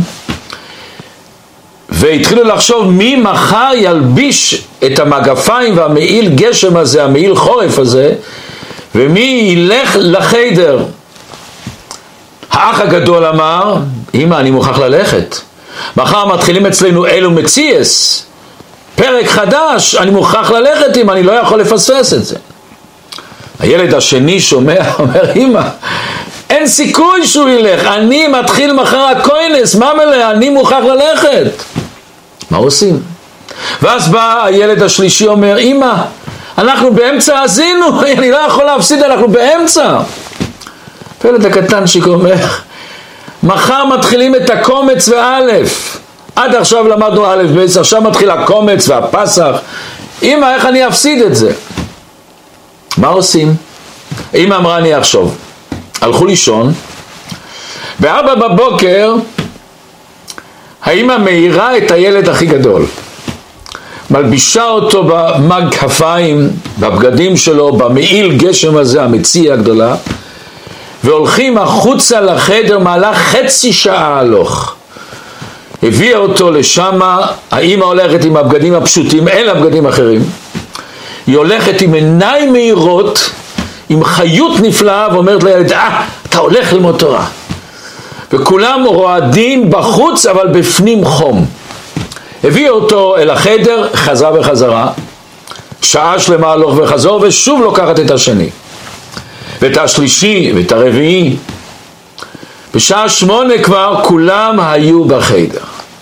והתחילו לחשוב מי מחר ילביש את המגפיים והמעיל גשם הזה, המעיל חורף הזה, ומי ילך לחדר. האח הגדול אמר, אמא, אני מוכרח ללכת. מחר מתחילים אצלנו אלו מציאס, פרק חדש, אני מוכרח ללכת אם אני לא יכול לפספס את זה. הילד השני שומע, אומר, אמא, אין סיכוי שהוא ילך, אני מתחיל מחר הכוינס, מה מלא, אני מוכרח ללכת. מה עושים? ואז בא הילד השלישי אומר, אמא, אנחנו באמצע עשינו, אני לא יכול להפסיד, אנחנו באמצע. הילד הקטנצ'יק אומר, מחר מתחילים את הקומץ ואלף, עד עכשיו למדנו א' ב', עכשיו מתחיל הקומץ והפסח, אמא, איך אני אפסיד את זה? מה עושים? אמא אמרה, אני אחשוב. הלכו לישון, ב-4 בבוקר האמא מאירה את הילד הכי גדול, מלבישה אותו במג כפיים, בבגדים שלו, במעיל גשם הזה, המציאה הגדולה, והולכים החוצה לחדר, מהלך חצי שעה הלוך. הביאה אותו לשם, האמא הולכת עם הבגדים הפשוטים, אין לה בגדים אחרים. היא הולכת עם עיניים מהירות, עם חיות נפלאה, ואומרת לילד, אתה הולך ללמוד תורה. וכולם רועדים בחוץ, אבל בפנים חום. הביאה אותו אל החדר, חזרה וחזרה, שעה שלמה הלוך וחזור, ושוב לוקחת את השני. ואת השלישי, ואת הרביעי. בשעה 8 כבר כולם היו בחדר.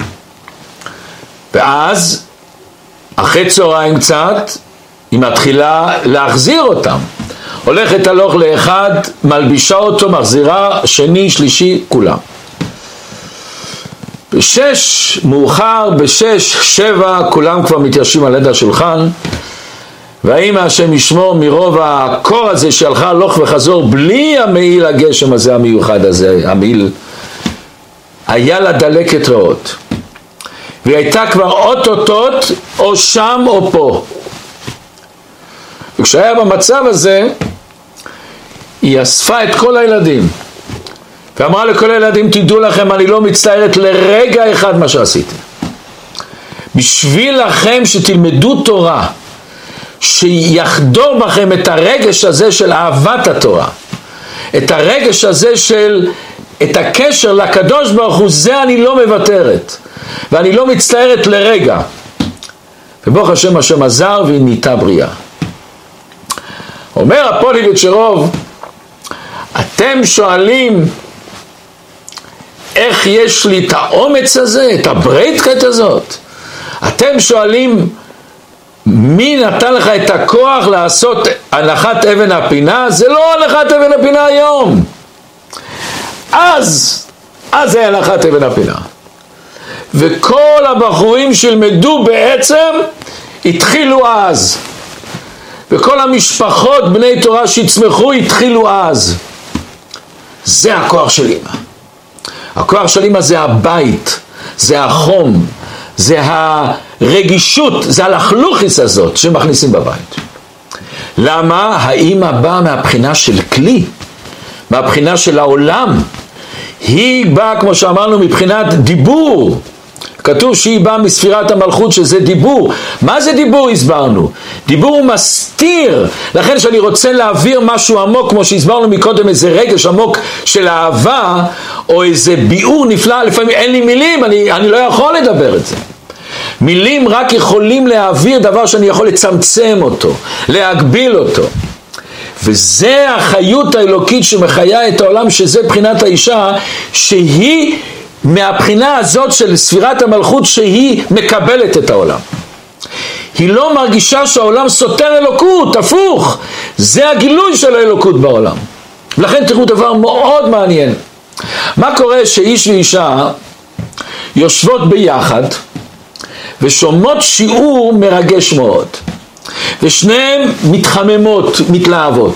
ואז, אחרי צהריים קצת, היא מתחילה להחזיר אותם. הולכת הלוך לאחד, מלבישה אותו, מחזירה, שני, שלישי, כולם. ב6, מאוחר, ב6, 7, כולם כבר מתיישבים על יד השולחן, והאמא השם ישמור מרוב הקור הזה שהלכה הלוך וחזור, בלי המעיל הגשם הזה המיוחד הזה, המעיל, היה לה דלקת ריאות. והיא הייתה כבר אוטוטוט, או שם או פה. וכשהיה במצב הזה, היא אספה את כל הילדים, ואמרה לכל הילדים, תדעו לכם, אני לא מצטערת לרגע אחד מה שעשיתי. בשביל לכם שתלמדו תורה, שיחדור בכם את הרגש הזה של אהבת התורה, את הרגש הזה של, את הקשר לקדוש ברוך הוא, זה אני לא מוותרת, ואני לא מצטערת לרגע. וברוך השם השם עזר, והיא נהייתה בריאה. אומר הפוליביצ'רוב, אתם שואלים איך יש לי את האומץ הזה, את הברייתקת הזאת? אתם שואלים מי נתן לך את הכוח לעשות הנחת אבן הפינה? זה לא הנחת אבן הפינה היום, אז זה הנחת אבן הפינה. וכל הבחורים שלמדו בעצם התחילו אז, וכל המשפחות בני תורה שהצמחו התחילו אז. זה הכוח של אמא. הכוח של אמא זה הבית, זה החום, זה הרגישות, זה הלחלוכיס הזאת שמכניסים בבית. למה? האמא באה מהבחינה של כלי, מהבחינה של העולם. היא באה, כמו שאמרנו, מבחינת דיבור. כתוב שהיא באה מספירת המלכות, שזה דיבור. מה זה דיבור? הסברנו. דיבור הוא מסתיר. לכן שאני רוצה להעביר משהו עמוק, כמו שהסברנו מקודם, איזה רגש עמוק של אהבה, או איזה ביאור נפלא, לפעמים אין לי מילים, אני לא יכול לדבר את זה. מילים רק יכולים להעביר דבר שאני יכול לצמצם אותו, להגביל אותו. וזה החיות האלוקית שמחיה את העולם, שזה בחינת האישה, שהיא מהבחינה הזאת של ספירת המלכות, שהיא מקבלת את העולם. היא לא מרגישה שהעולם סותר אלוקות, הפוך. זה הגילוי של האלוקות בעולם. ולכן תראו דבר מאוד מעניין. מה קורה שאיש ואישה יושבות ביחד ושומעות שיעור מרגש מאוד, ושניהם מתחממות, מתלהבות.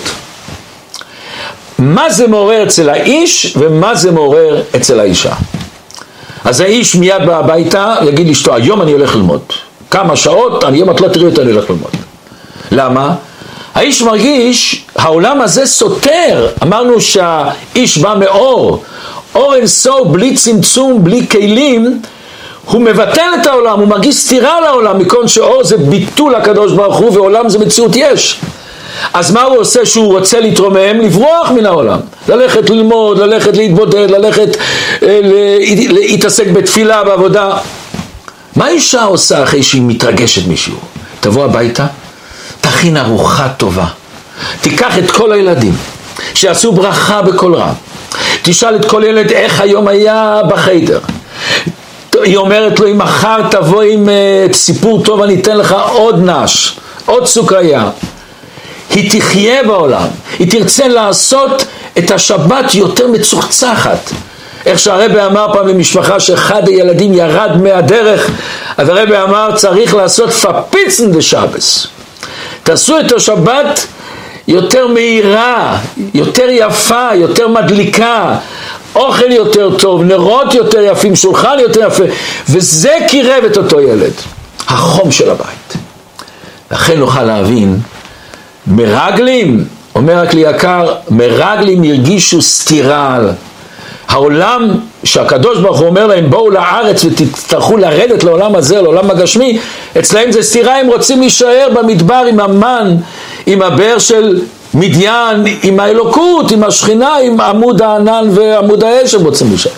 מה זה מעורר אצל האיש ומה זה מעורר אצל האישה? אז האיש מיד בא הביתה, יגיד לאשתו, היום אני הולך ללמוד. כמה שעות, היום את לא תראי אותי, אני הולך ללמוד. למה? האיש מרגיש, העולם הזה סותר. אמרנו שהאיש בא מאור. אור אין סוף, בלי צמצום, בלי כלים, הוא מבטל את העולם, הוא מרגיש סתירה לעולם, מכון שאור זה ביטול הקדוש ברוך הוא, ועולם זה מציאות יש. אז מה הוא עושה שהוא רוצה להתרומם? לברוח מן העולם, ללכת ללמוד, ללכת להתבודד, ללכת להתעסק בתפילה, בעבודה. מה אישה עושה אחרי שהיא מתרגשת משיעור? תבוא הביתה, תכין ארוחה טובה, תיקח את כל הילדים שיעשו ברכה בכל רם, תשאל את כל ילד איך היום היה בחדר, היא אומרת לו אם מחר תבוא עם סיפור טוב אני אתן לך עוד נש, עוד סוכריה. היא תחיה בעולם, היא תרצה לעשות את השבת יותר מצוחצחת. איך שהרבי אמר פעם למשפחה שאחד הילדים ירד מהדרך, אז הרבי אמר צריך לעשות פפיצן דשבס, תעשו את השבת יותר מהירה, יותר יפה, יותר מדליקה, אוכל יותר טוב, נרות יותר יפים, שולחן יותר יפה, וזה קירב את אותו ילד, החום של הבית. לכן נוכל להבין, מרגלים, אומר הכלי יקר, מרגלים הרגישו סתירה. העולם שהקדוש ברוך הוא אומר להם בואו לארץ ותצטרכו לרדת לעולם הזה, לעולם הגשמי, אצלהם זה סתירה, הם רוצים להישאר במדבר עם המן, עם הבאר של מדיין, עם האלוקות, עם השכינה, עם עמוד הענן ועמוד האש, הם רוצים להישאר.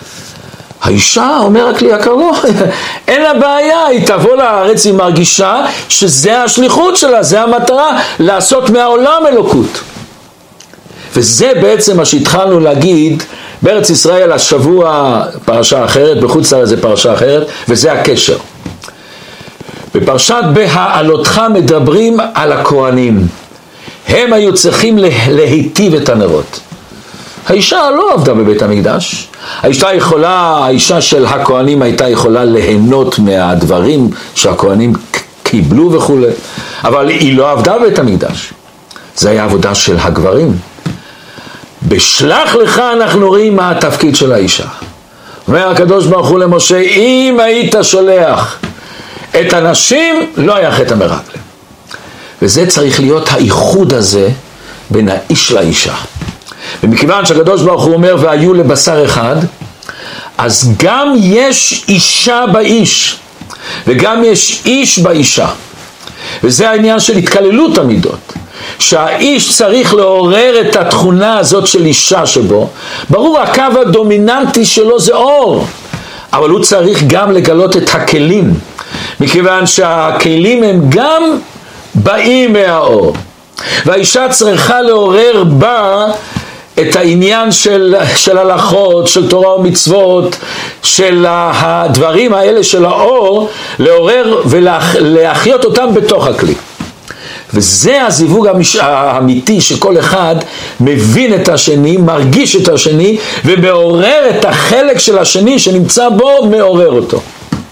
האישה, אומר הכלי יקר, לא, אין לה בעיה, היא תבוא לארץ, היא מרגישה שזה השליחות שלה, זה המטרה, לעשות מהעולם אלוקות. וזה בעצם מה שהתחלנו להגיד בארץ ישראל השבוע, פרשה אחרת, בחוץ לארץ זה פרשה אחרת, וזה הקשר. בפרשת בהעלותך מדברים על הכהנים, הם היו צריכים להיטיב את הנרות. האישה לא עבדה בבית המקדש, האישה של הכהנים הייתה יכולה ליהנות מהדברים שהכהנים קיבלו וכו', אבל היא לא עבדה בבית המקדש, זה היה עבודה של הגברים. בשלח לך אנחנו רואים מה התפקיד של האישה. אומר הקדוש ברוך הוא למשה, אם היית שולח את הנשים לא היה חטא המרגלים. וזה צריך להיות האיחוד הזה בין האיש לאישה. ומכיוון שהקדוש ברוך הוא אומר והיו לבשר אחד, אז גם יש אישה באיש וגם יש איש באישה, וזה העניין של התקללות המידות, שהאיש צריך לעורר את התכונה הזאת של אישה שבו. ברור הקו הדומיננטי שלו זה אור, אבל הוא צריך גם לגלות את הכלים, מכיוון שהכלים הם גם באים מהאור, והאישה צריכה לעורר בה את העניין של הלכות, של תורה ומצוות, של הדברים האלה של האור, לעורר ולהחיות אותם בתוך הכלי. וזה הזיווג האמיתי שכל אחד מבין את השני, מרגיש את השני, ומעורר את החלק של השני שנמצא בו, מעורר אותו.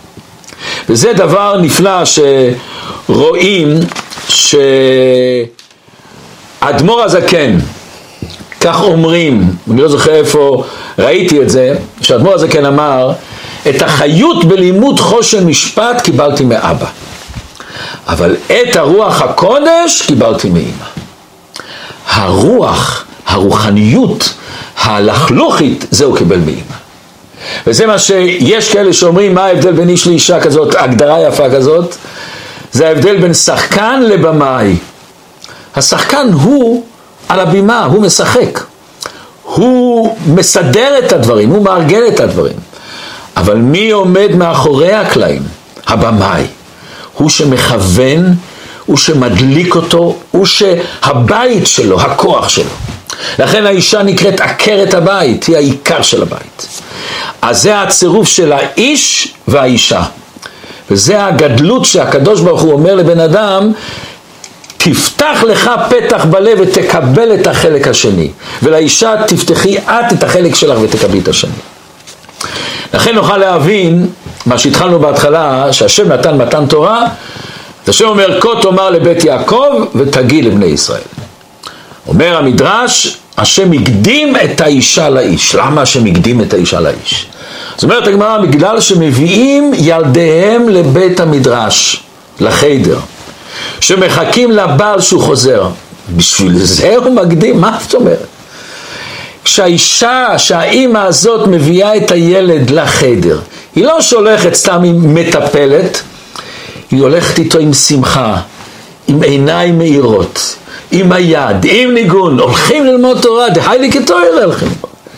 וזה דבר נפלא שרואים שהאדמו"ר הזקן, כך אומרים, אני לא זוכר איפה ראיתי את זה, שהאדמו"ר הזקן אמר, את החיות בלימוד חושן משפט קיבלתי מאבא, אבל את הרוח הקודש קיבלתי מאמא. הרוח, הרוחניות, הלכלוכית, זה הוא קיבל מאמא. וזה מה שיש כאלה שאומרים, מה ההבדל בין איש לאישה כזאת, הגדרה יפה כזאת, זה ההבדל בין שחקן לבמאי. השחקן הוא על הבימה, הוא משחק, הוא מסדר את הדברים, הוא מארגן את הדברים, אבל מי עומד מאחורי הקלעים? הבמאי. הוא שמכוון, הוא שמדליק אותו, הוא שהבית שלו, הכוח שלו. לכן האישה נקראת עקרת הבית, היא העיקר של הבית. אז זה הצירוף של האיש והאישה, וזה הגדלות שהקדוש ברוך הוא אומר לבן אדם, תפתח לך פתח בלב ותקבל את החלק השני, ולאישה תפתחי את את החלק שלך ותקבלי את השני. לכן נוכל להבין מה שהתחלנו בהתחלה, שהשם נתן מתן תורה, השם אומר כה תאמר לבית יעקב ותגיד לבני ישראל. אומר המדרש, השם הקדים את האישה לאיש. למה השם הקדים את האישה לאיש? זאת אומרת הגמרא, בגלל שמביאים ילדיהם לבית המדרש, לחדר, שמחכים לבעל שהוא חוזר, בשביל זה הוא מקדים. מה זאת אומרת? כשהאישה, שהאימא הזאת מביאה את הילד לחדר, היא לא שולחת סתם עם מטפלת, היא הולכת איתו עם שמחה, עם עיניים מאירות, עם היד, עם ניגון, הולכים ללמוד תורה, דהי לי כתוירה הולכים.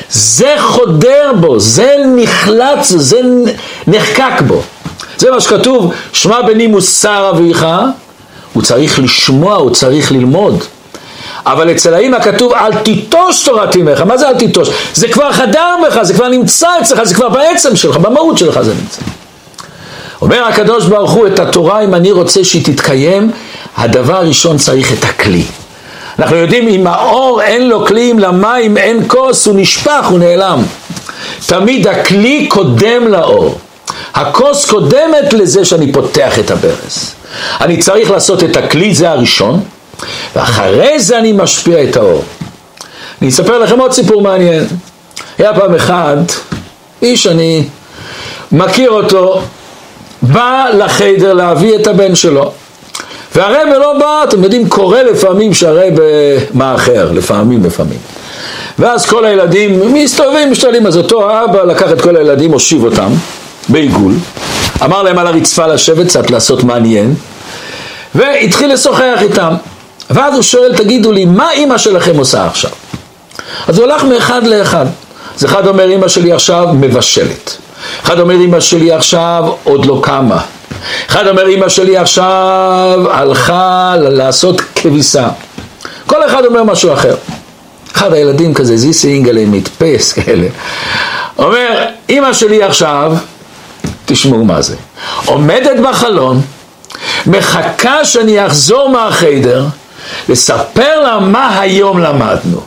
זה חודר בו, זה נחלץ, זה נחקק בו. זה מה שכתוב, שמע בני מוסר אביך, הוא צריך לשמוע, הוא צריך ללמוד. אבל אצל האמא כתוב, אל תיטוש תורת אמך. מה זה אל תיטוש? זה כבר חדר בך, זה כבר נמצא אצלך, זה כבר בעצם שלך, במהות שלך זה נמצא. אומר הקדוש ברוך הוא, את התורה, אם אני רוצה שהיא תתקיים, הדבר הראשון צריך את הכלי. אנחנו יודעים, אם האור אין לו כלי, אם למים אין כוס, הוא נשפך, הוא נעלם. תמיד הכלי קודם לאור. הכוס קודמת לזה שאני פותח את הברז. אני צריך לעשות את הכלי, זה הראשון, ואחרי זה אני משפיע את האור. אני אספר לכם עוד סיפור מעניין. היה פעם אחד, איש אני מכיר אותו, בא לחדר להביא את הבן שלו. והרב לא בא, אתם יודעים, קורה לפעמים שהרב מאחר, לפעמים. ואז כל הילדים מסתובבים, משתלים, אז אותו האבא לקח את כל הילדים, הושיב אותם בעיגול, אמר להם על הרצפה לשבת, קצת לעשות מעניין, והתחיל לשוחח איתם. ואז הוא שואל, תגידו לי, מה אמא שלכם עושה עכשיו? אז הוא הלך מאחד לאחד. אז אחד אומר, אמא שלי עכשיו מבשלת. אחד אומר, אמא שלי עכשיו עוד לא קמה. אחד אומר, אמא שלי עכשיו הלכה לעשות כביסה. כל אחד אומר משהו אחר. אחד הילדים כזה, זיסי אינגלה מתפס כאלה. אומר, אמא שלי עכשיו, תשמעו מה זה, עומדת בחלון, מחכה שאני אחזור מהחדר, לספר לה מה היום למדנו.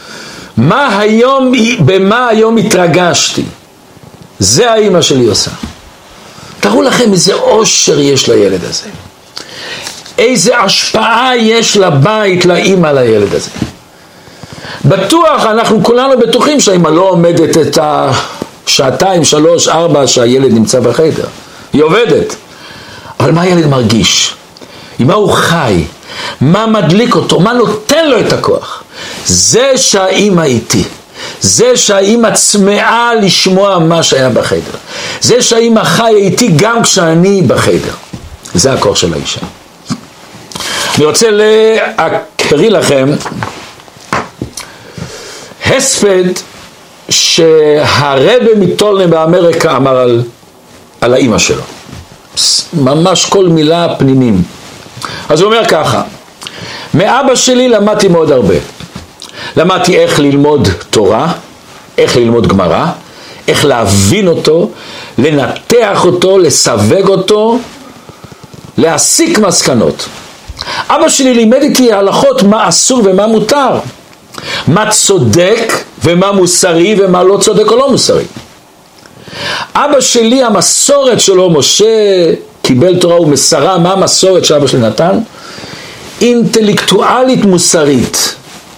במה היום התרגשתי. זה האמא שלי עושה. תראו לכם איזה אושר יש לילד הזה. איזה השפעה יש לבית, לאמא, לילד הזה. בטוח, אנחנו כולנו בטוחים שהאמא לא עומדת את השעתיים, 3, 4 שהילד נמצא בחדר. היא עובדת. אבל מה הילד מרגיש? עם מה הוא חי? מה מדליק אותו? מה נותן לו את הכוח? זה שהאמא איתי. זה שהאמא צמאה לשמוע מה שהיה בחדר. זה שהאמא חיה איתי גם כשאני בחדר. זה הכוח של האישה. אני רוצה להקריא לכם הספד שהרבא מטולנה באמריקה אמר על האמא שלו. ממש כל מילה פנימים. אז הוא אומר ככה, מאבא שלי למדתי מאוד הרבה. למדתי איך ללמוד תורה, איך ללמוד גמרא, איך להבין אותו, לנתח אותו, לסווג אותו, להסיק מסקנות. אבא שלי לימד איתי הלכות מה אסור ומה מותר, מה צודק ומה מוסרי ומה לא צודק או לא מוסרי. אבא שלי, המסורת שלו, משה קיבל תורה ומסרה. מה המסורת שאבא שלי נתן? אינטלקטואלית מוסרית.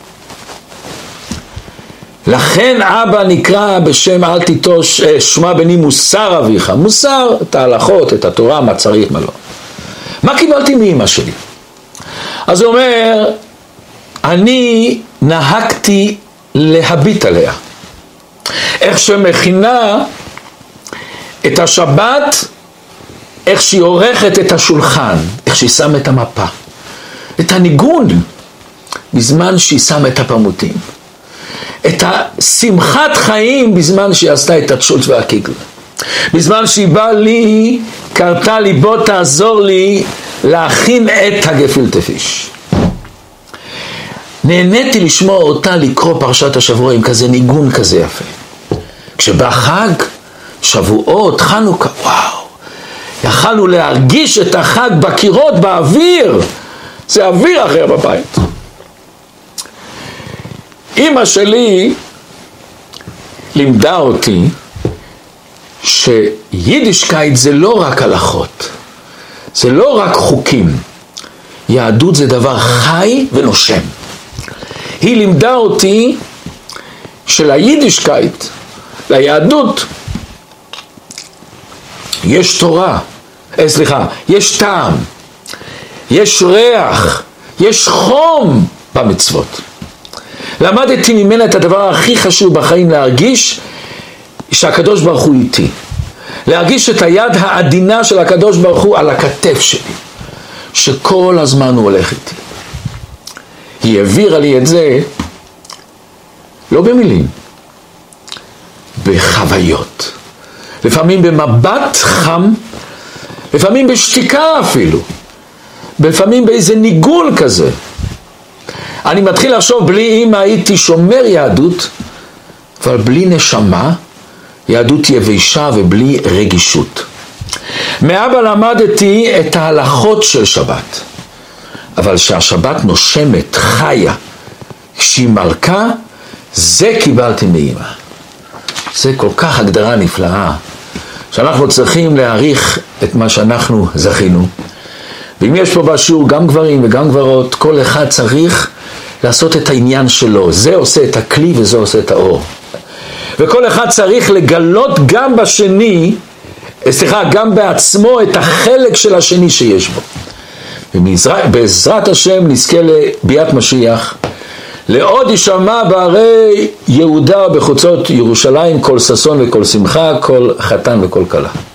לכן אבא נקרא בשם אל תיטוש, שמע בני מוסר אביך. מוסר, את ההלכות, את התורה, מה צריך, מה לא. מה קיבלתי מאמא שלי? אז הוא אומר, אני נהגתי להביט עליה. איך שמכינה את השבת, איך שהיא עורכת את השולחן, איך שהיא שמה את המפה, את הניגון, בזמן שהיא שמה את הפמותים, את השמחת חיים בזמן שהיא עשתה את התשוט והקיגל, בזמן שהיא באה לי, קרתה לי, בוא תעזור לי להכין את הגפילטע פיש. נהניתי לשמוע אותה לקרוא פרשת השבוע עם כזה ניגון כזה יפה. כשבא חג, שבועות, חנוכה, וואו, יכלנו להרגיש את החג בקירות, באוויר. זה אוויר אחר בבית. אמא שלי לימדה אותי שיידישקייט זה לא רק הלכות, זה לא רק חוקים. יהדות זה דבר חי ונושם. היא לימדה אותי שליידישקייט, ליהדות, יש תורה, יש טעם, יש ריח, יש חום במצוות. למדתי ממנה את הדבר הכי חשוב בחיים, להרגיש שהקדוש ברוך הוא איתי. להרגיש את היד העדינה של הקדוש ברוך הוא על הכתף שלי, שכל הזמן הוא הולך איתי. היא העבירה לי את זה לא במילים, בחוויות, לפעמים במבט חם, לפעמים בשתיקה אפילו, לפעמים באיזה ניגול כזה. אני מתחיל לחשוב, בלי אמא הייתי שומר יהדות, אבל בלי נשמה, יהדות יבשה ובלי רגישות. מאבא למדתי את ההלכות של שבת, אבל שהשבת נושמת, חיה, כשהיא מלכה, זה קיבלתי מאמא. זה כל כך הגדרה נפלאה, שאנחנו צריכים להעריך את מה שאנחנו זכינו. ואם יש פה בשיעור גם גברים וגם גברות, כל אחד צריך לעשות את העניין שלו. זה עושה את הכלי וזה עושה את האור. וכל אחד צריך לגלות גם בשני, גם בעצמו את החלק של השני שיש בו. ובעזרת השם נזכה לביאת משיח, לעוד ישמע בערי יהודה ובחוצות ירושלים כל ששון וכל שמחה, כל חתן וכל כלה.